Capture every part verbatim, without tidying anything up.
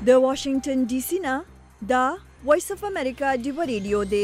د واشنگټن ډي سي نه دا وایس اف امریکا ډیو ریډیو دی.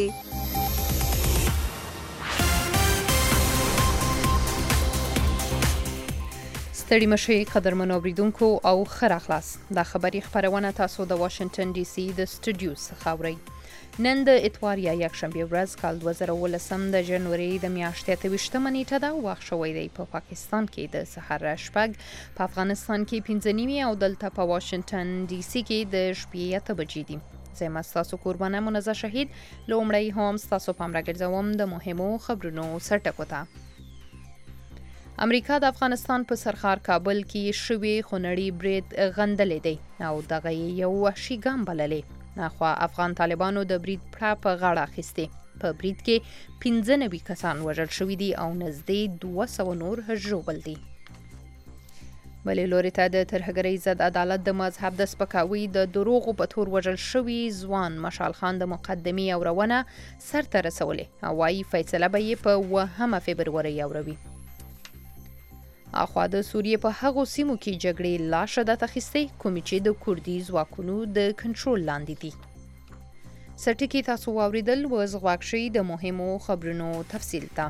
ستړي مشي قدرمنو اوریدونکو او خره خلاص د خبري خبرونه تاسو د واشنگټن ډي سي د سټوډیو څخه اورئ. نن د اتوار یا یکشنبه ورځ کال دوه زره ولسم د جنوري د میاشتې اته ویشتمه نیټه ده. وخت شوی دی په پاکستان کې د سحر شپږ، په افغانستان کې پنځه نیمې او دلته په واشنگټن ډي سي کې د شپې اته بجې دي. زه تاسو قربانه منزه شهید لومړی هم تاسو پام راګرځوم د مهمو خبرونو سرټکو ته. امریکا د افغانستان په سرخار کابل کې شوی خونړی برید غندلې دی او دغه یو وحشي ګام بللې. ناخوا افغان طالبانو د برید پړه په غاړه اخیستې. په برید کې پنځه نوي کسان وژل شوي دي او نږدې دوه سوه نور ژوبل دي. بلې لوري ته د ترهګرۍ ضد عدالت د مذهب د سپکاوي د دروغو په تور وژل شوي ځوان مشال خان د مقدمې اورونه سرته رسولې او وايي فیصله به یې په اوومه فبروري اوروي. اخوا د سوریې په هغو سیمو کې جګړې لا شدت اخیستې کومې چې د کوردي ځواکونو د کنټرول لاندې دي. سرټکي تاسو واوریدل وز غواړئ شي د مهمو خبرونو تفصیل ته.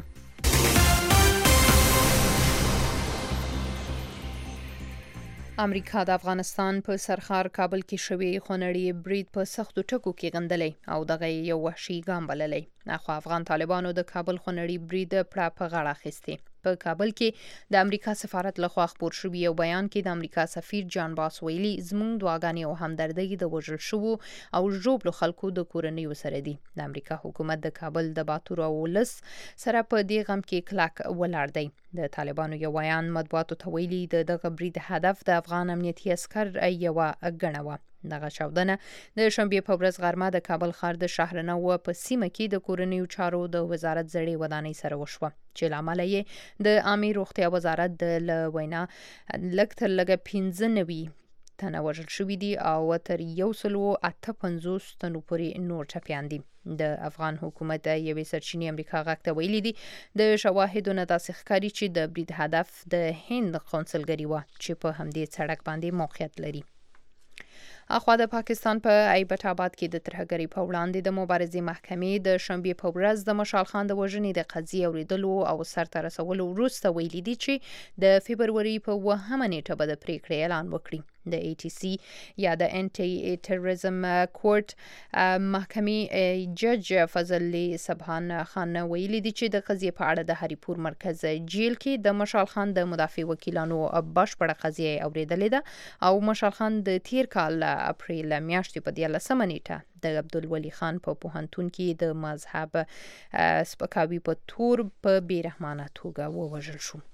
امریکا د افغانستان په سرخار کابل کې شوی خونړی برید په سختو ټکو کې غندلې او دغه یو وحشي ګام بللې. اخوا افغان طالبانو د کابل خونړی برید پړه په غاړه اخیستې. په کابل کې د امریکا سفارت لخوا خپور شوی یو بیان کې د امریکا سفیر جان باس ویلي زموږ دعاګانې او همدردۍ د وژل شوو او ژوبلو خلکو د کورنیو سره دي. د امریکا حکومت د کابل د باتور او ولس سره په دې غم کې کلک ولاړ دی. د طالبانو یو بیان مطبوعاتو ته ویلي د دغه برید هدف د افغان امنیتي عسکر یو غڼه وه. دغه چاودنه د شنبې په ورځ غرمه د کابل ښار د شهرنو په سیمه کې د کورنیو چارو د وزارت زړې ودانۍ سره وشوه چې لامل یې د عامه روغتیا وزارت د وینا لږ تر لږه پنځه نوي تنه وژل شوي دي او تر یو سلو اته پنځوس تنو پورې نور ټپیان دي. د افغان حکومت یوې سرچینې امریکا غږ ته ویلي دي د شواهدو نه داسې ښکاري چې د برید هدف د هند قونسلګري وه چې په همدې سړک باندې موقعیت لري. اخوا د پاکستان په ایبټ آباد کې د ترهګرۍ په وړاندې د مبارزې محکمې د شنبې په ورځ د مشال خان د وژنې د قضیې اوریدلو او سرته رسولو وروسته ویلي دي چې د فبروري په اوومه نیټه به د پریکړې اعلان وکړي. د ای ټي سي یا د انټي ټیرریزم کورټ محکمې جج فضل سبحان خان ویلي دي چې د قضیې په اړه د هریپور مرکز جیل کې د مشال خان د مدافع وکیلانو بشپړه قضیه اوریدلې ده او مشال خان د تیر کال اپریل میاشتې په دیارلسمه نیټه د عبدالولي خان په پوهنتون کې د مذهب سپکاوي په تور په بیرحمانه توګه ووژل شو.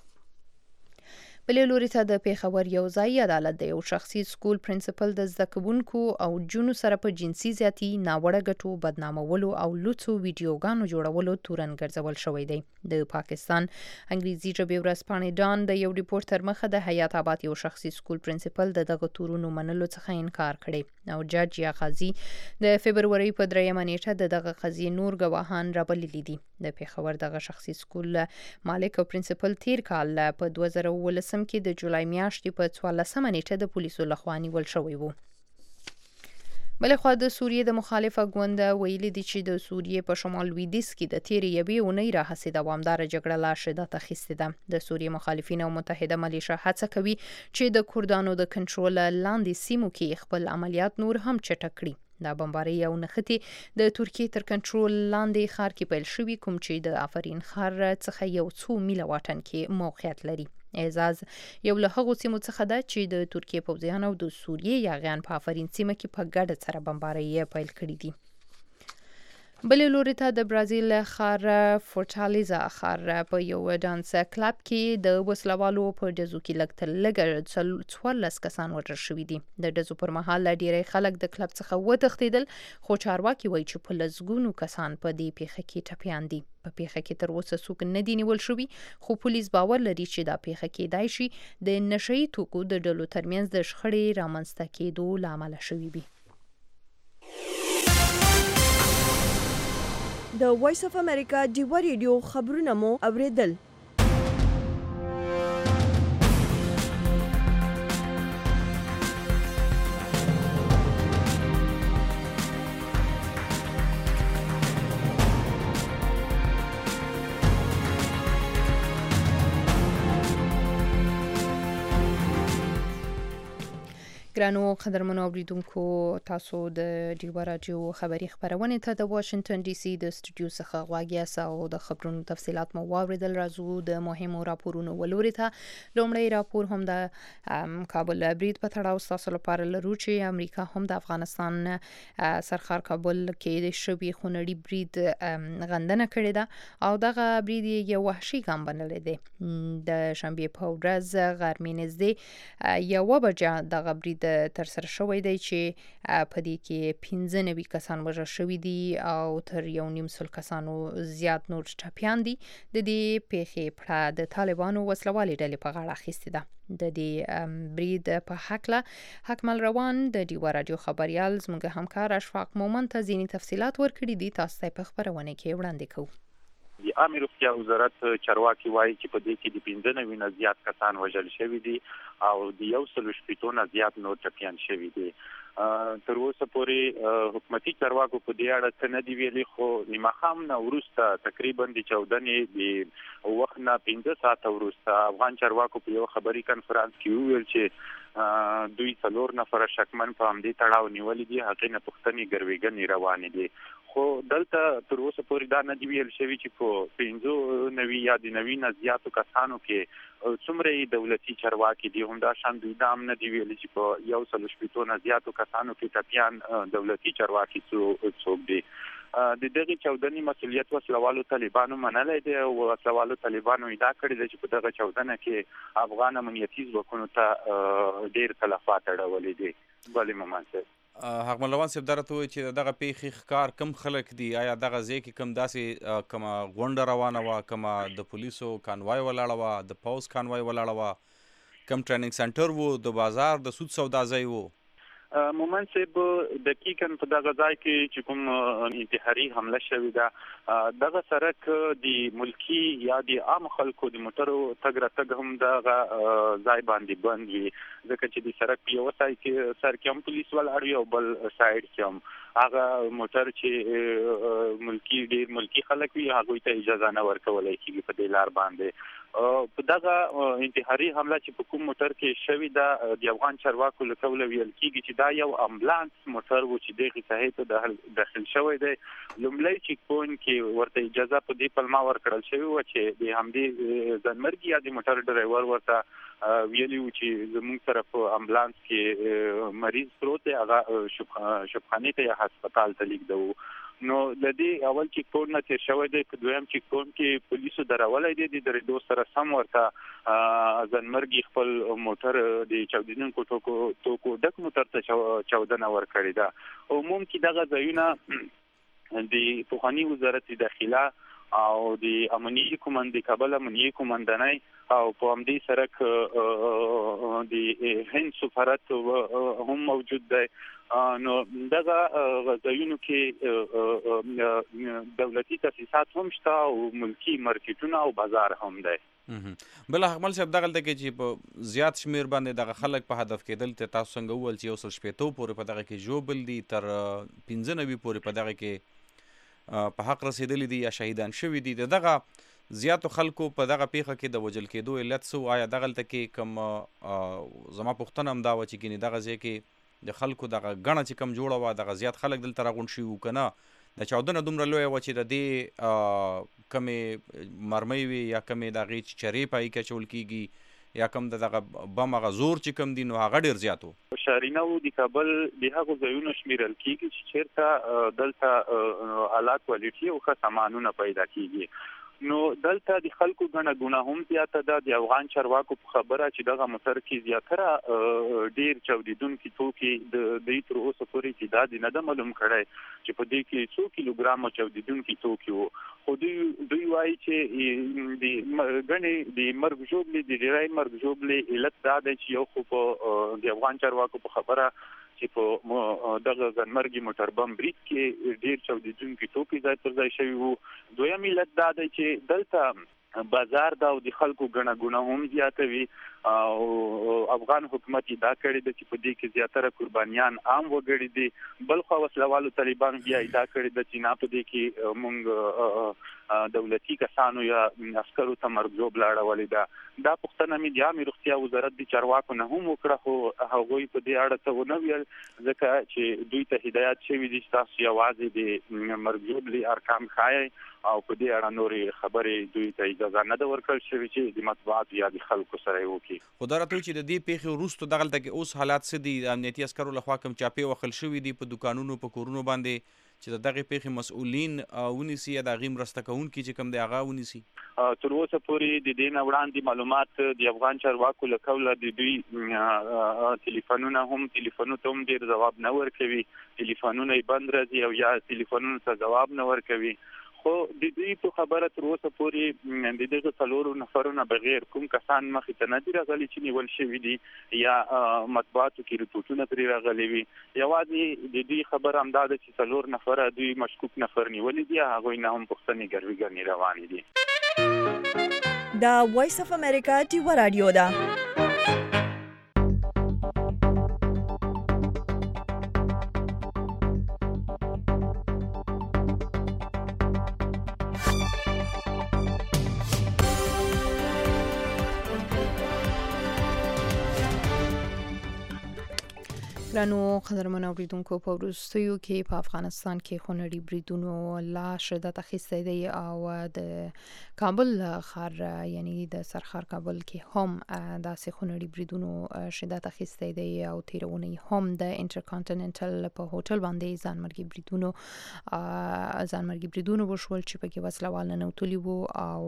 بلې لوري ته د پیښور یو ځایي عدالت د یو شخصي سکول پرنسپل د زده کوونکو او جونو سره په جنسي زیاتي، ناوړه ګټو، بدنامولو او لوڅو ویډیوګانو جوړولو تورن ګرځول شوی دی. د پاکستان انګریزي ژبې ورځپاڼې ډان د یو ریپورت تر مخه د حیات آباد یو شخصي سکول پرنسپل د دغه تورونو منلو څخه انکار کړی او جج یا قاضي د فبروري په دریمه نیټه د دغه قضیې نور ګواهان رابللي دي. د پیښور دغه شخصي سکول مالک او پرنسپل تیر کال په دوه زره ولسم کې د جولای میاشتې په څوارلسمه نیټه د پولیسو لخوا نیول شوی وو. بلخوا د سوریې د مخالفه ګوند ویلي دي چې د سوریې په شمال لویدیځ کې د تیرې یوې اونۍ راهیسې دوامداره جګړه لا شدت اخیستې ده. د سوریې مخالفین او متحده ملیشه هڅه کوي چې د کردانو د کنټرول لاندې سیمو کې خپل عملیات نور هم چټک کړي. دا بمباري او نښتې د ترکیې تر کنټرول لاندې ښار کې پیل شوي کوم چې د آفرین ښار څخه یو څو میله واټن کې موقعیت لري. اعزاز یو له هغو سیمو څخه ده چې د ترکیې پوځیان او د سوریې یاغیان په آفرین سیمه کې په ګډه سره بمباري پیل کړي دي. بلې لوري ته د برازیل ښار فورټالیزا ښار په یو ډانس کلب کې د وسلوالو په ډزو کې لږ تر لږه څوارلس کسان وژل شوي دي. د ډزو پر مهال ډیری خلک د کلب څخه وتښتېدل خو چارواکي وایي چې په لسګونو کسان په دې پیښه کې ټپیان دي. په پیښه کې تر اوسه څوک نه دي نیول شوي خو پولیس باور لري چې دا پیښه کېدای شي د نشهیي توکو د ډلو ترمنځ د شخړې رامنځته کېدو له امله شوي وي. د وایس اف امریکا ډیو ریډیو خبرونه مو اوریدل. ګرانو قدرمنو اوریدونکو تاسو د ډیوا راډیو خبري خبرونه ته د واشنگټن ډي سي د سټوډیو څخه غواګیا او د خبرونو تفصيلات مو واوریدل. راځو د مهمو راپورونو ولوري ته. لومړی راپور هم د کابل برید په تړاو تاسو لپاره لرو چې امریکا هم د افغانستان سرخار کابل کې د شوی خونړي برید غندنه کړې ده او دغه برید یو وحشي ګام بللی دی. د شنبه په ورځ غرمې نږدې یو بجه دغه برید تر سره شوی دی چې په دې کې پنځه نوي کسان وژل شوي دي او تر یو نیم سل کسانو زیات نور ټپیان دي. د دې پیښې په د طالبانو وسلوالې ډلې په غاړه اخیستې ده. د دې برید په حق له حکمل روان د ډیوا راډیو خبريال زموږ همکار اشفاق مومن ته ځینې تفصيلات ورکړي دي. تاسو ته په خبرونه کې وړاندې کوو. د عامه روغتیا وزارت چارواکي وایي چې په دې کې د پنځه نوي نه زیات کسان وژل شوي دي او د یو سل شپږ نه زیات نور ټپیان شوي دي. تر اوسه پورې حکومتي چارواکو په دې اړه څه نه دی ویلي، خو د ماښام نه وروسته تقریبا د چودنې د وخت نه پنځه ساعته وروسته افغان چارواکو په یو خبري کنفرانس کې وویل چې دوی څلور نفر شکمن په همدې تړاو نیولي دي، هغې نه پوښتنې ګروېږنې روانې دي. خو دلته تر اوسه پورې دا نه دی ویل شوي چې په پنځه نوي یا د نوي نه زیاتو کسانو کې څومره دولتي چارواکي دي. همدا شان دوی دا هم نه دی ویلي چې په یو سل شپږ نه زیاتو کسانو کې ټپیان دولتي چارواکي څوک دي. د دغه چودنې مسؤلیت وسلوالو طالبانو منلی دی او وسلوالو طالبانو ادعا کړې ده چې په دغه چودنه کې افغان امنیتي ځواکونو ته ډېر تلفات اړولي دي. بلې مومن صاحب حکمل روان صاحب درته وایي چې دغه پیښې ښکار کم خلک دي؟ آیا دغه ځای کې کم داسې کومه غونډه روانه وه، کومه د پولیسو کانوای ولاړه وه، د پوځ کانوای ولاړه وه، کم ټریننګ سنټر و، د بازار د سود سودا ځای و؟ مومن صاحب دقیقاً په دغه ځای کې چې کوم انتحاري حمله شوې ده، دغه سړک د ملکي یا د عام خلکو د موټرو تګ راتګ هم دغه ځای باندې بند وي، ځکه چې د سړک په یوه سایډ کې سر کې هم پولیس ولاړ وي او بل سایډ کې هم هغه موټر چې ملکي ډېر ملکي خلک وي هغوی ته اجازه نه ورکولی کېږي په دې لار باندې. په دغه انتحاري حمله چې په کوم موټر کې شوې ده، د افغان چارواکو له قوله ویل کېږي چې دا یو امبولانس موټر و چې دغې ساحې ته داخل شوی دی. لومړی چیک پوینټ کې ورته اجازه په دې پلمه ورکړل شوې وه چې د همدې ځانمرګي یا د موټر ډرایور ورته ویلي و چې زموږ سره په امبولانس کې مریض پروت دی، هغه شفخانې ته یا هسپتال ته لیږدوو. نو د دې اول چیک پوینټ نه تیر شوی دی، په دویم چیک پوینټ کې پولیسو درولی دی، د درېدو سره سم ورته ځانمرګي خپل موټر د چاودېدونکو توکو توکو ډک موټر ته چاودنه ورکړې ده. عموم کې دغه ځایونه د پخواني وزارت داخله او د امنیتي کمانډ د کابل امنیتي کمانډنۍ او په همدې سړک د هند سفارت هم موجود دی. نو دغه ځایونو کې دولتي تاسیسات هم شته او ملکي مارکیټونه او بازار هم دی. بل حکمل صاحب دغلته کې چې په زیات شمیر باندې دغه خلک په هدف کېدل ته تاسو څنګه وویل چې یو سل شپېتو پورې په دغه کې ژوبل دي، تر پنځه نوي پورې په دغه کې په حق رسېدلي دي یا شهیدان شوي دي. د دغه زیاتو خلکو په دغه پیښه کې د وژل کېدو علت څه و؟ آیا دغلته کې کوم زما پوښتنه هم دا وه چې ګینې دغه ځای کې د خلکو دغه ګڼه چې کم جوړه وه، دغه زیات خلک دلته راغونډ شوي وو که نه؟ د چاودنه دومره لویه وه چې د دې کمې مرمۍ وي یا کمې د هغې چې چرې په هغې کې اچول کېږي یا کم د دغه بم هغه زور چې کم دي نو هغه ډېر زیات و. شارینه و د کابل د هغو ځایونو شمیرل کېږي چې چېرته دلته اعلی کوالټي او ښه سامانونه پیدا کېږي. نو دلته د خلکو ګڼه ګوڼه هم زیاته ده. د افغان چارواکو په خبره چې دغه موټر کې زیاتره ډېر چاودېدونکي توکي د دوی تر اوسه پورې چې دا دې نه ده معلوم کړی چې په دې کې څو کیلوګرامه چاودېدونکي توکي وو. خو دوی دوی وایي چې د ګڼې د مرګ ژوبلې د ډېری مرګ ژوبلې علت دا دی چې یو خو په د افغان چارواکو په خبره چې په دغه ځانمرګي موټر بم برید کې ډېر چاودېدونکي توکي ځای پر ځای شوي وو. دویم علت دا دی چې دلته بازار دا او د خلکو ګڼه ګوڼه هم زیاته وي او افغان حکومت ادعا کړې ده چې په دې کې زیاتره قربانیان عام وګړي دي. بل خوا وسلوالو طالبان بیا ادعا کړې ده چې نه په دې کې موږ دولتي کسانو یا عسکرو ته مرګ بلاړولې ده. دا پوښتنه مې د عامه روغتیا وزارت د چارواکو نه هم وکړه، خو هغوی په دې اړه څه ونه ویل، ځکه چې دوی ته هدایت شوی دي چې تاسو یوازې د مرګ ارقام ښایي او په دې اړه نورې خبرې دوی ته اجازه نه ده ورکړل شوې چې د مطبوعاتو یا د خلکو سره یې وکړي. خو دا راته چې د دې پیښې وروسته دغلته کې اوس حالات څه دي؟ امنیتي عسکرو لخوا کوم چاپې وهل شوي دي په دوکانونو په کورونو باندې چې د دغې پیښې مسؤلین ونیسي یا د هغې مرسته کوونکي چې کوم دی هغه ونیسي؟ تر اوسه پورې د دې نه وړاندې معلومات د افغان چارواکو له قوله د دوی ټلیفونونه هم ټلیفونونو ته هم ډېر ځواب نه ورکوي، ټلیفونونه یې بند راځي او یا ټلیفونونو ته ځواب نه ورکوي. خو د دې په خبره تر اوسه پورې د دغه څلورو نفرو نه بغیر کوم کسان مخې ته نه دي راغلي چې نیول شوي دي یا مطبوعاتو کې رپورټونه پرې راغلي وي. یوازې د دې خبره همدا ده چې څلور نفره دوی مشکوک نفر نیولي دي، هغوی نه هم پوښتنې ګروي ګرنې روانې دي. دا وایس اف امریکا ټیوه رادیو ده. رانو قدرمن اوریدونکو، په وروستیو کې په افغانستان کې خونړي بریدونو لا شدت اخیستی دی او د کابل ښار یعنی د سرخار کابل کې هم داسې خونړي بریدونو شدت اخیستی دی او تیرونی هم د انټرکانټیننټل په هوټل باندې ځانمرګي بریدونو ځانمرګي بریدونو وشول چې پکې وسلوال ننوتلي وو او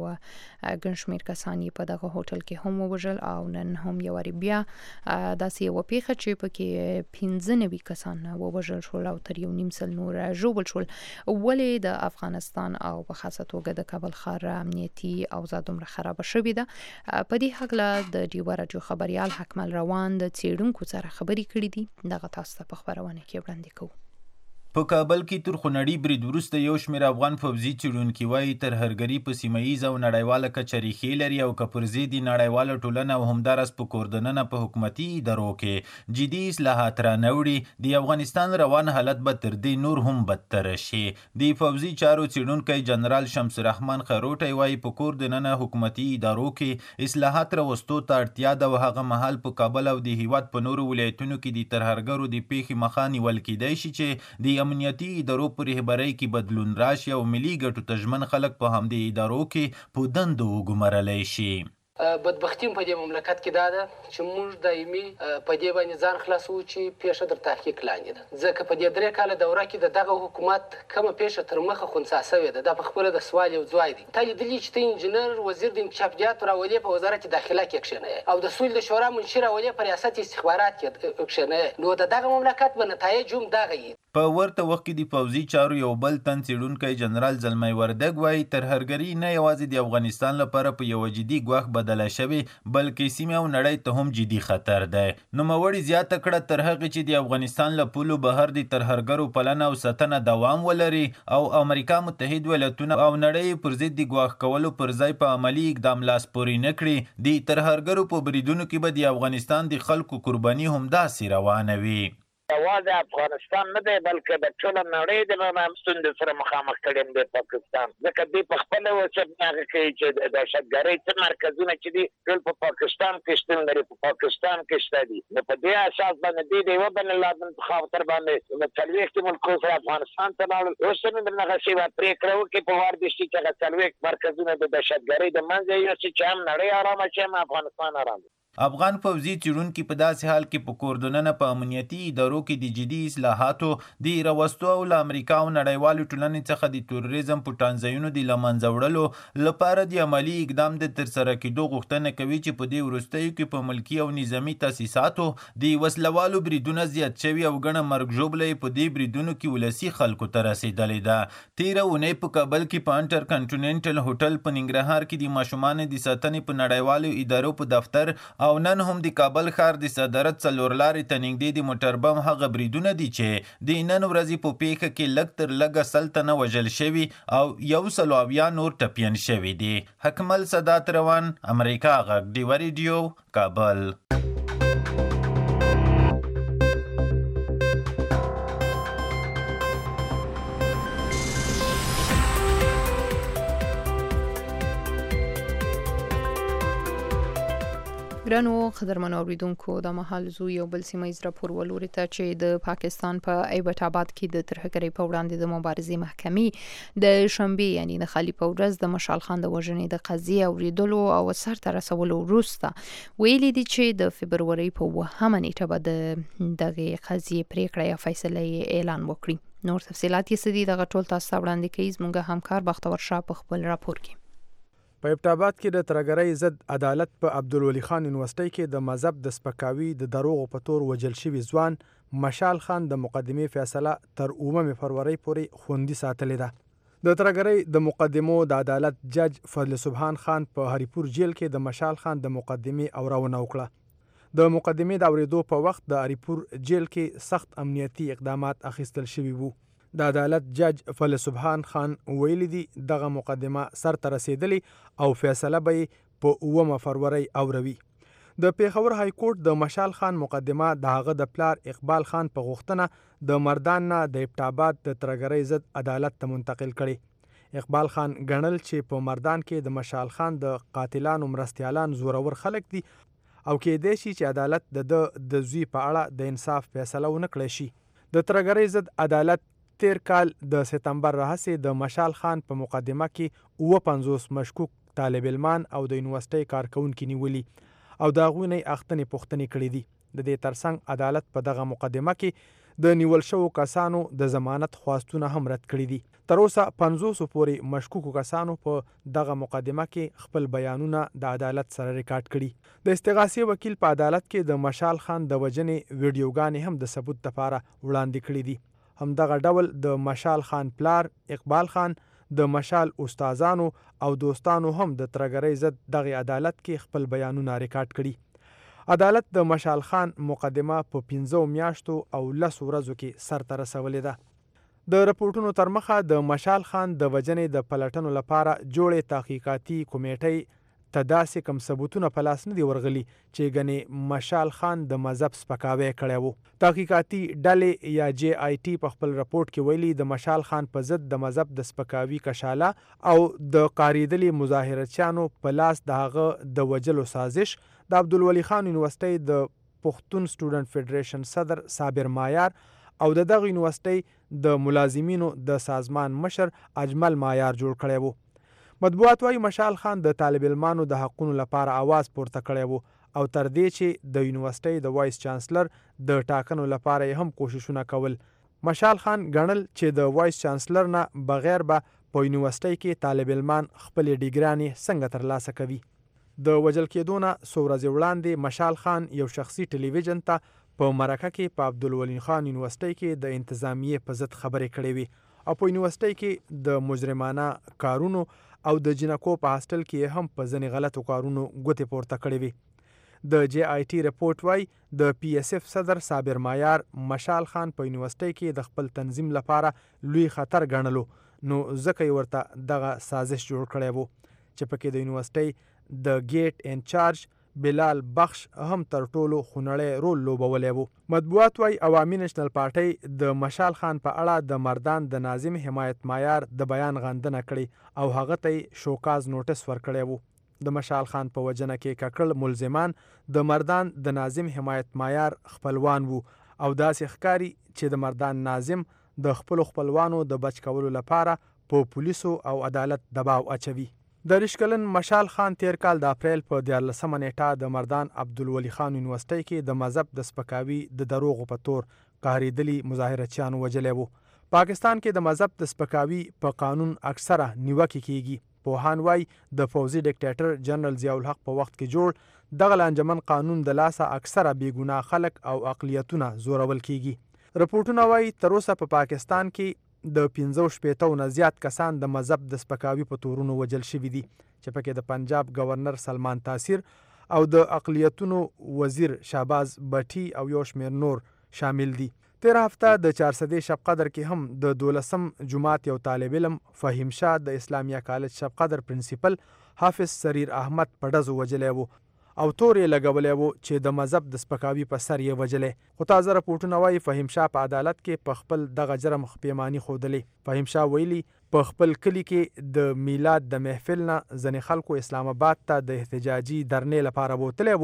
ګڼ شمېر کسان یې په دغه هوټل کې هم ووژل او نن هم یو وارې بیا داسې یوه پیښه چې پکې پنځه نوي کسان ووژل شول او تر یو نیم سل نور ژوبل شول. ولې د افغانستان او په خاصه توګه د کابل ښار امنیتي اوضاع دومره خرابه شوې ده؟ په دې هکله د ډیوه راډیو خبریال حکمل روان د څېړونکو سره خبرې کړې دي. دغه تاسو ته په خپرونه کې وړاندې کوو. په کابل کې تر خونړي برید وروسته یو شمېر افغان پوځي څېړونکي وایي ترهګري په سیمه ییزه او نړیواله کچه ریښې لري او که پر ضد نړیواله ټولنه او همداراز په کور دننه په حکومتي ادارو کې جدي اصلاحات رانوړي، د افغانستان روان حالت به تر دې نور هم بدتر شي. د پوځي چارو څېړونکی جنرال شمس الرحمن خروټی وایي په کور دننه حکومتي ادارو کې اصلاحات راوستو ته اړتیا ده او هغه مهال په کابل او د هیواد په نورو ولایتونو کې د ترهګرو د پیښې مخه نیول کیدای شي چې د امنیتي ادارو په رهبرۍ کې بدلون راشي او ملي ګټو ته ژمن خلک په همدې ادارو کې په دندو وګمارلی شي. بدبختیم په دې مملکت کې دا ده چې موږ دایمي په دې باندې ځان خلاصو چې پیښه در تحقیق لاندې ده، ځکه په دې درې کاله دوره کې د دغه حکومت کومه پیښه تر مخه خنثی شوې ده. دا په خپله د سوال یو ځوای دی. تا لیدلي چې ته انجینر وزیر د انکشافات راولې په وزارت داخله کې کښېنئ او د سولې د شورا منشي راولې په ریاست استخبارات کې کښېنئ، نو د دغه مملکت به نتایج هم دغه وي. په ورته وخت کې د پوځي چارو یو بل تن څېړونکی جنرال زلمی وردګ وایي ترهګري نه یوازې د افغانستان لپاره په یوه جدي ګواښ بدله شوې بلکې سیمه او نړۍ ته هم جدي خطر دی. نوموړي زیاته کړه تر هغې چې د افغانستان له پولو بهر د ترهګرو پالنه او ساتنه دوام ولري او امریکا متحد ولایتونه او نړۍ پر ضد د ګواښ کولو پر ځای په عملي اقدام لاس پورې نه کړي، د ترهګرو په بریدونو کې به د افغانستان د خلکو قرباني هم داسې روانه وي. یوازې افغانستان نه دی بلکې د ټوله نړۍ د هم ستونزې سره مخامخ کړی دی پاکستان، ځکه دوی په خپله وسیله هغه کوي چې د دهشتګرۍ څه مرکزونه چې دي ټول په پاکستان کې شتون لري، په پاکستان کې شته دي. نو په دې اساس باندې دوی د یوه بین المللي په خاطر باندې د څلوېښتو ملکونو سره افغانستان ته لاړل. اوس هم درنغه شوې پرېکړه وکړي په وار دې شي چې هغه څلوېښت مرکزونه د دهشتګرۍ د منځه یوسي چې هم نړۍ ارامه شي هم افغانستان ارام شي. افغان پوځي څېړونکي په داسې حال کې په کور دننه په امنیتي ادارو کې د جدي اصلاحاتو د راوستو او له امریکا او نړیوالو ټولنې څخه د تروریزم په ټانځایونو د له منځه وړلو لپاره د عملي اقدام د ترسره کېدو غوښتنه کوي چې په دې وروستیو کې په ملکي او نظامي تاسیساتو د وسلوالو بریدونه زیات شوي او ګڼه مرګ ژوبله په دې بریدونو کې ولسي خلکو ته رسېدلې ده. تېره اونۍ په کابل کې په انټر کنټیننټل هوټل په ننګرهار کې د ماشومانو د ساتنې په نړیوالو ادارو په دفتر او نن هم د کابل ښار د صدارت څلور لارې ته نږدې د موټر بم هغه بریدونه دي چې د نن ورځې په پیښه کې لږ تر لږه سل تنه وژل شوي او یو سل اویا نور ټپیان شوي دي. حکمل سادات روان، امریکا غږ، ډیوه ریډیو، کابل. ګرانو قدرمنو اوریدونکو د مهال زو یو بل سیمه راپور ولوري ته چې د پاکستان په پا ایبټ آباد کې د ترهګرۍ په وړاندې د مبارزې محکمې د شنبه یعنی د خالی په ورځ د مشال خان د وژنې د قضیه اوریدلو او سر ته رسولو وروسته ویلي دي چې د فبروري په وهمه نیټه به د دغه قضیه پریکړه یا فیصله اعلان وکړي. نور تفصيلات یې سدي دغه ټول تاسو وړاندې کوي زموږ همکار بختور شاه په خپل راپور کې. په ایبټ آباد کې د ترهګرۍ ضد عدالت په عبدالولي خان یونیورسيټي کې د مذهب د سپکاوي د دروغو په تور وجل شوی ځوان مشال خان د مقدمې فیصله تر اوومه فروری پورې خوندي ساتلې ده. د ترهګرۍ د مقدمو د عدالت جج فضل سبحان خان په هریپور جیل کې د مشال خان د مقدمې اورونه وکړه. د مقدمې د اوریدو په وخت د هریپور جیل کې سخت امنیتي اقدامات اخیستل شوي وو. د عدالت جج فضل سبحان خان ویلي دي دغه مقدمه سر ته رسیدلی او فیصله به په اوومه فروری اوروي. د پیښور های کورټ د مشال خان مقدمه د هغه د پلار اقبال خان په غوښتنه د مردان نه د ایبټ آباد د ترهګرۍ ضد عدالت ته منتقل کړي. اقبال خان ګڼل چې په مردان کې د مشال خان د قاتلانو مرستیالان زورور خلک دي او کېدای شي چې عدالت د د زوی په اړه د انصاف فیصله ونه کړي شي. د ترهګرۍ ضد عدالت تیر کال د سپتمبر راهیسې د مشال خان په مقدمه کې اوه پنځوس مشکوک طالب علمان او د یونیورسيټي کارکونکي نیولي او د هغوی نه اخیستنې پوښتنې کړې دي. د دې ترڅنګ عدالت په دغه مقدمه کې د نیول شوو کسانو د ضمانت خواستونه هم رد کړي دي. تر اوسه پنځوسو پورې مشکوکو کسانو په دغه مقدمه کې خپل بیانونه د عدالت سره ریکارډ کړي. د استغاثې وکیل په عدالت کې د مشال خان د وژنې ویډیوګانې هم د ثبوت لپاره وړاندې کړي دي. همدغه ډول د مشال خان پلار اقبال خان د مشال استادانو او دوستانو هم د ترهګرۍ ضد دغه عدالت کې خپل بیانونه ریکارډ کړي. عدالت د مشال خان مقدمه په پنځو میاشتو او لسو ورځو کې سر ته رسولې ده. د رپورټونو تر مخه د مشال خان د وژنې د پلټنو لپاره جوړې تحقیقاتي کمیټې ته داسې کم ثبوتونه په لاس نه دي ورغلي چې ګنې مشال خان د مذهب سپکاوی کړی وو. تحقیقاتي ډلې یا جی آی ټي په خپل رپورټ کې ویلي د مشال خان په ضد د مذهب د سپکاوي کشاله او د قاریدلي مظاهرچیانو په لاس د هغه د وجلو سازش د عبدالولي خان یونیورسيټي د پښتون سټوډنټ فیډریشن صدر صابر مایار او د دغه یونیورسيټي د ملازمینو د سازمان مشر اجمل مایار جوړ کړی وو. مطبوعات وايي مشال خان د طالب علمانو د حقونو لپاره आवाज پورته کړی وو او تر دې چې د یونیورسيټي د وایس چانسلر د ټاکنو لپاره هم کوششونه کول. مشال خان ګڼل چې د وایس چانسلر نه بغیر به په یونیورسيټي کې طالب علمان خپل ډیګرانې څنګه ترلاسه کوي. د وژل کېدو نه څو ورځې وړاندې مشال خان یو شخصي ټلویزیون ته په مرکه کې په عبدالولي خان یونیورسيټي کې د انتظامیې په ضد خبرې کړې وي او په یونیورسيټي کې د مجرمانه کارونو او د جنکو په هاسټل کې هم په ځینې غلطو کارونو ګوتې پورته کړې وي. د جی آی ټي رپورټ وایي د پی اس اف صدر صابر مایار مشال خان په یونیورسيټي کې د خپل تنظیم لپاره لوی خطر ګڼلو نو ځکه یې ورته دغه سازش جوړ کړی وو چې پکې د یونیورسيټي د ګیټ انچارج بلال بخش هم تر ټولو خونړی رول لوبولی وو. مطبوعات وايي عوامي نېشنل پارټۍ د مشال خان په اړه د مردان د ناظم حمایت مایار د بیان غندنه کړې او هغه ته شوکاز نوټس ورکړی وو. د مشال خان په وجنه کې ککړ ملزمان د مردان د ناظم حمایت مایار خپلوان وو او داسې ښکاري چې د مردان ناظم د خپل خپلوانو د بچ کولو لپاره په پولیسو او عدالت دباو اچوي. د ریشکلن مشال خان تیر کال د اپریل په دیارلسمه نیټه د مردان عبدالولي خان یونیورسيټي کې د مذهب د سپکاوي د دروغو په تور قاریدلي مظاهرچیانو وجلی وو. پاکستان کې د مذهب د سپکاوي په قانون اکثره نیوکې کیږي. پوهان وایي د فوزي ډیکټیټر جنرال ضیاء الحق په وخت کې جوړ دغه لانجمن قانون د لاسه اکثره بېګناه خلک او اقلیتونه زورول کیږي. رپورټونه وایي تر اوسه په پاکستان کې د پنځو شپېتو نه زیات کسان د مذهب د سپکاوي په تورونو وجل شوي دي چې پکې د پنجاب گورنر سلمان تاثیر او د اقلیتونو وزیر شهباز بټي او یو شمېر نور شامل دي. تیر هفته د چارسدې شب قدر کې هم د دولسم جماعت یو طالب علم فهیم شاه د اسلامیه کالج شب قدر پرنسپل حافظ سریر احمد په ډزو وجلی وو او تور یې لګولی وو چې د مذهب د سپکاوي په سر یې وجلی. خو تازه رپورټونه وایي فهیم شاه په عدالت کې په خپل دغه جرم خپیماني ښودلی. فهیم شاه ویلي په خپل کلي کې د میلاد د محفل نه ځینې خلکو اسلام آباد ته د احتجاجي درنې لپاره بوتلی وو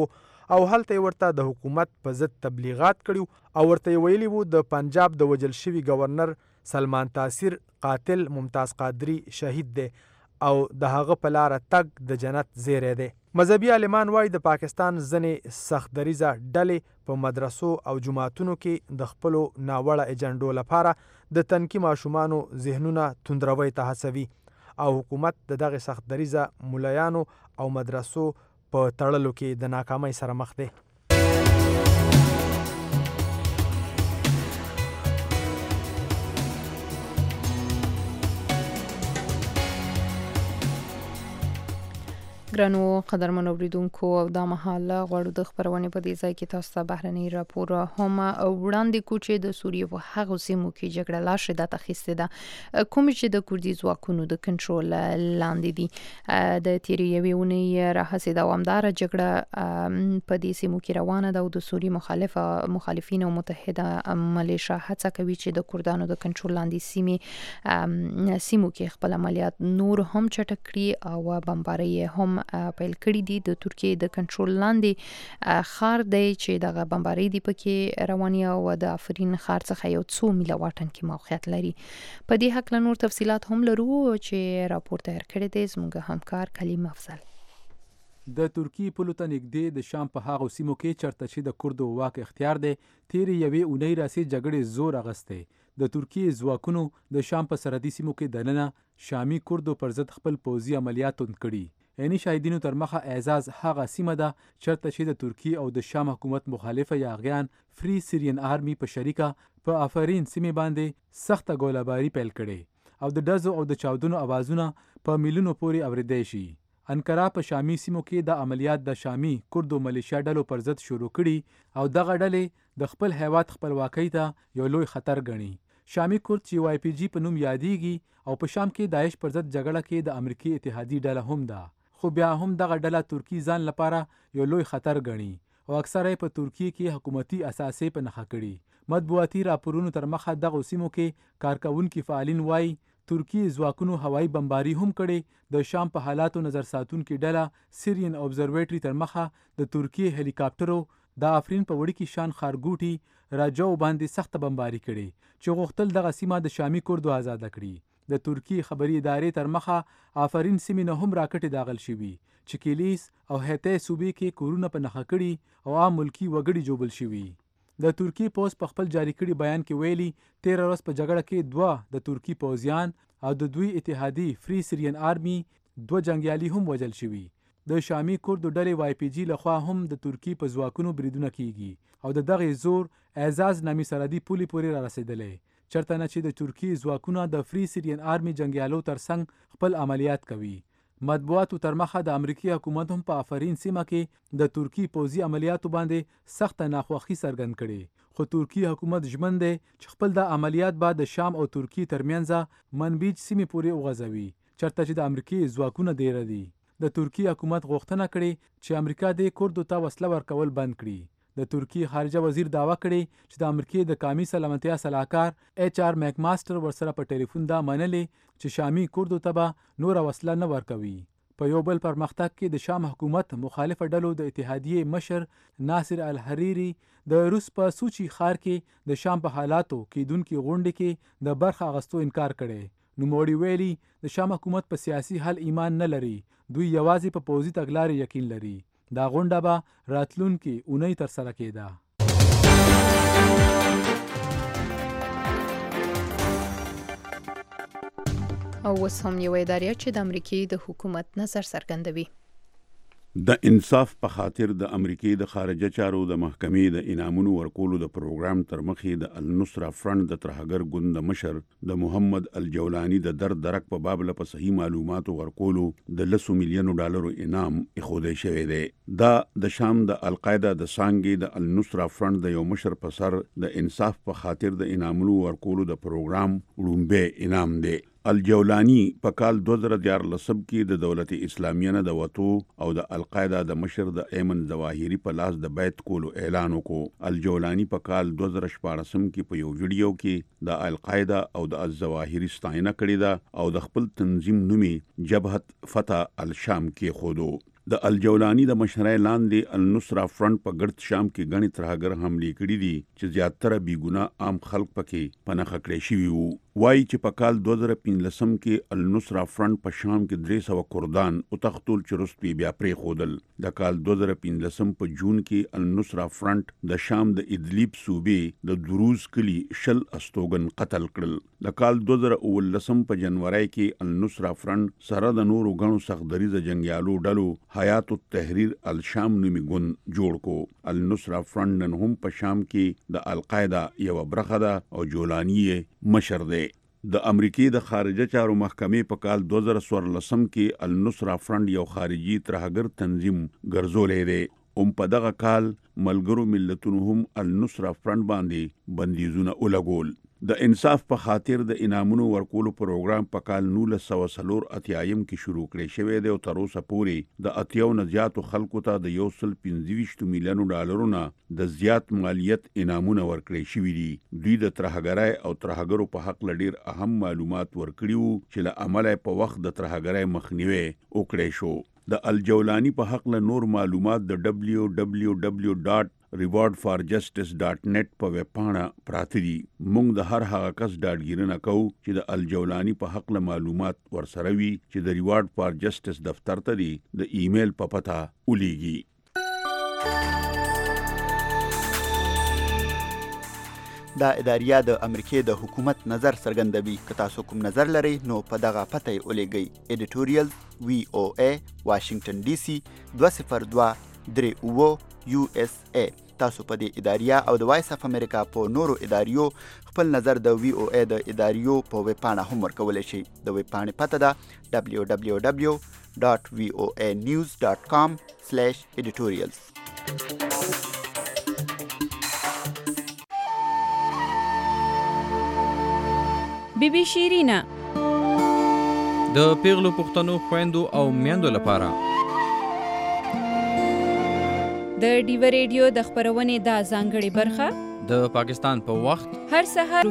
او هلته ورته د حکومت په ضد تبلیغات کړي او ورته ویلي وو د پنجاب د وجل شوي گورنر سلمان تاثیر قاتل ممتاز قادری شهید دی او د هغه په لاره تګ د جنت زیری دی. مذهبي عالمان وایي د پاکستان ځینې سخت دریځه ډلې په مدرسو او جماعتونو کې د خپلو ناوړه ایجنډو لپاره د تنکي ماشومانو ذهنونه توندروي ته هڅوي او حکومت د دغه سخت دریځه ملایانو او مدرسو په تړلو کې د ناکامۍ سره مخ دی. ګرانو قدرمنو اوریدونکو او دا مهال غواړو د خبرونې په دې ځای کې تاسو ته بهرني راپور هم وړاندې کړو چې د سوریې په هغو سیمو کې جګړه لا شدت اخیستې ده کوم چې د کردي ځواکونو د کنټرول لاندې دي. د تیرې یوې اونۍ راهیسې دوامداره جګړه په دې سیمو کې روانه ده او د سوریې مخالفه مخالفین او متحده ملیشا هڅه کوي چې د کردانو د کنټرول لاندې سیمې سیمو کې خپل عملیات نور هم چټک کړي او بمباري هم پیل کړی دي. د ترکیې د کنټرول لاندې خار دی چې دغه بمباري دی پکې رواني او د افرین خار څخه یو څو میله واټن کې موقعیت لري. په دې هکله نور تفصيلات هم لرو چې راپور تیار کړی دی زموږ همکار کلیم افضل. د ترکیې په لور نږدې د شام په هغو سیمو کې چرته چې د کردو واک اختیار دی تیرې یوې اونۍ راسي جګړې زور اغسته. د ترکیې ځواکونو د شام په سرحدي سیمو کې دننه شامي کردو پر ضد خپل پوځي عملیات توند کړي. عیني شاهدینو تر مخه اعزاز هغه سیمه ده چرته چې د ترکیې او د شام حکومت مخالفه یاغیان فری سیرین آرمی په شریکه په افرین سیمه باندې سخته ګوله‌باري پیل کړي او د ډزو او د چاودنو اوازونه په میلیونو پورې اوریدای شي. انقره په شامي سیمو کې د عملیات د شامي کردو ملیشیا ډلو پر ضد شروع کړي او دغه ډلې د خپل هیواد خپلواکۍ ته یو لوی خطر ګڼي. شامي کورد چې وای پی جی په نوم یادېږي او په شام کې داعش پر ضد جګړه کې د امریکای اتحادیې ډله هم ده خو بیا هم دغه ډله ترکی ځان لپاره یو لوی خطر ګڼي او اکثره په ترکیې کې حکومتي اساسې په نښه کړي. مطبوعاتي راپورونو تر مخه دغه سیمو کې کارکونکي فعالین وایي ترکیې ځواکونو هوایي بمباري هم کړي. د شام په حالاتو نظر ساتونکي ډله سیرین اوبزرویټري تر مخه د ترکیې هلیکاپټرو د افرین په وړي کې شان خارګوټي راجو باندې سخت بمباري کړي چې غوښتل دغه سیمه د شامي کردو آزاد کړي. د ترکیې خبري ادارې تر مخه آفرین سیمې نه هم راکټې داخل شوي چې کلیس او هته صوبې کې کورونه په نښه کړي او عام ملکی وګړي جوړل شوي. د ترکیې پوز په خپل جاری کړي بیان کې ویلي تیر ورځ په جګړه کې دوه د ترکیې پوځیان او د دوی اتحادی فری سیرین آرمی دوه جنگیالي هم وژل شوي. د شامي کردو ډلې وای پی جی لخوا هم د ترکیې په ځواکونو بریدونه کیږي او د دغه زور اعزاز نامي سرحدي پولې پورې را رسیدلې چرته نه چې د ترکیې ځواکونه د فری سیرین آرمی جنگیالو ترڅنګ خپل عملیات کوي. مطبوعاتو تر مخه د امریکای حکومت هم په افرین سیمه کې د ترکیې پوځي عملیاتو باندې سخت ناخوښي څرګند کړي خو ترکیې حکومت ژمن دی چې خپل د عملیات بعد د شام او ترکیې ترمنځ منبیج سیمې پورې وغځوي چرته چې د امریکای ځواکونه ډیر دي. د ترکیې حکومت غوښتنه کړې چې امریکا د کردو ته وسله ورکول بند کړي. د ترکیې خارجه وزیر داوا کړی چې د امریکای د قومي سلامتیا صلاحکار ایچ آر میک ماستر ورسره په ټلیفون دا منلې چې شامي کردو ته به نور وسله نه ورکوي. په یو بل پرمختګ کې د شام حکومت مخالفه ډلو د اتحادیې مشر ناصر الحریری د روس په سوچي ښار کې د شام په حالاتو کېدونکې غونډې کې د برخه اخیستو انکار کړی. نوموړي ویلي د شام حکومت په سیاسي حل ایمان نه لري دوی یوازې په پوځي تګلارې یقین لري. دا غونډه به راتلونکي اونۍ تر سره کېده. او اوس هم یو ادارې چې د امریکای د حکومت نظر څرګندوي. د انصاف په خاطر د امریکای د خارجه چارو د محکمې د انعامونو ورکولو د پروګرام تر مخې د النصره فرنٹ د ترهګر ګوند د مشر د محمد الجولانی د درد درک په باب له صحیح معلوماتو ورکولو د لسو میلیونو ډالرو انعام اخوده شوی دی. دا د شام د القاعده د سانګي د النصره فرنٹ د یو مشر په سر د انصاف په خاطر د انعامونو ورکولو د پروګرام وړومبه انعام دی. الجولانی په کال دوه زره دیارلسم کې د دولت اسلامیه نه د وتو او د القاعده د مشر د ایمن ظواهری په لاس د بیعت کولو اعلان وکړ. الجولانی په کال دوه زره شپاړسم کې په یو ویډیو کې د القاعده او د الظواهری ستاینه کړې ده او د خپل تنظیم نومي جبهت فتح الشام کې خودو. د الجولانی د مشرۍ لاندې النصره فرنٹ په ګرد شام کې غني ترهګر حمله کړې دي چې زیاتره بې ګناه عام خلک پکې پناه کړی شوي وو. وایي چې په کال دوه زره پنځلسم کې النصره فرنٹ په شام کې درې سوه کردان او تختول چې رستوی بیا پرې خودل. د کال دوه زره پنځلسم په جون کې النصره فرنٹ د شام د ادلیب صوبې د دروز کلی شل استوګن قتل کړل. د کال دوه زره اوولسم په جنوري کې النصره فرنٹ سره د نورو غنو سختدریزه جنگیالو ډلو حیات التحریر الشام نومي ګوند جوړ کو. النصره فرنٹ نن هم په شام کې د القاعده یو برخه ده او جولانی مشر دی. د امریکای د خارجه چارو محکمې په کال دوه زره څوارلسم کې النصره فرنٹ یو خارجي ترهګر تنظیم ګرځولې دی. هم په دغه کال ملګرو ملتونو هم النصره فرنٹ باندې بندیزونه ولګول. د انصاف په خاطر د انعامونو ورکولو پروګرام په کال نولس سوه څلور اتیایم کې شروع کړی شوی دی او تر اوسه پورې د اتیاو نه زیاتو خلکو ته د یو سل پنځه ویشت میلیونو ډالرونه د زیات مالیت انعامونه ورکړی شوي دي. دوی د ترهګرۍ او ترهګرو په حق ډیر اهم معلومات ورکړي وو چې له امله په وخت د ترهګرۍ مخنیوي وکړی شو. د الجولانی په حق له نور معلومات د دبلیو دبلیو دبلیو ډاټ ریوارډ فار جسټس ډاټ نیټ په ویب پاڼه پراته دي. موږ د هر هغه کس ډاډګیرنه کوو چې د الجولانی په حق له معلومات ورسره وي چې د ریوارډ فار جسټس دفتر ته دي د ایمیل په پته ولیږي. دا اداریه د امریکای د حکومت نظر څرګندوي. که تاسو کوم نظر لرئ نو په دغه پته یې ولیږئ. ایډیټوریال وی او ای واشنگټن ډي سي دوه صفر دوه درې اووه یو اس ای. تاسو په دې اداریه او د وایس اف امریکا په نورو اداریو خپل نظر د وی او ای د اداریو په ویب پاڼه هم ورکولی شئ. د ویب پاڼې پته ده دبلیو دبلیو دبلیو ډاټ وی او ای نیوز ډاټ کام سلیش ایډیټوریالز. بی بی شیرینا د پیغلو پښتنو خويندو او میندو لپاره د ډیو ریډیو د خبرونې دا ځانګړې برخه د پاکستان په وخت هر سهار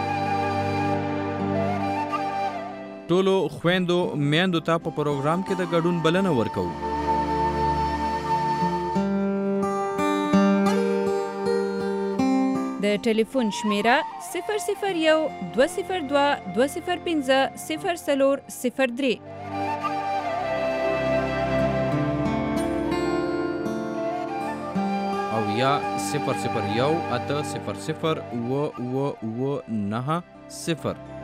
ټولو خويندو میندو ته په پروګرام کې د ګډون بلنه ورکو. د ټلیفون شمیره صفر صفر یو دوه صفر دوه دوه صفر پنځه صفر څلور صفر درې. او یا صفر صفر یو اته صفر صفر اوه اوه اوه نهه صفر.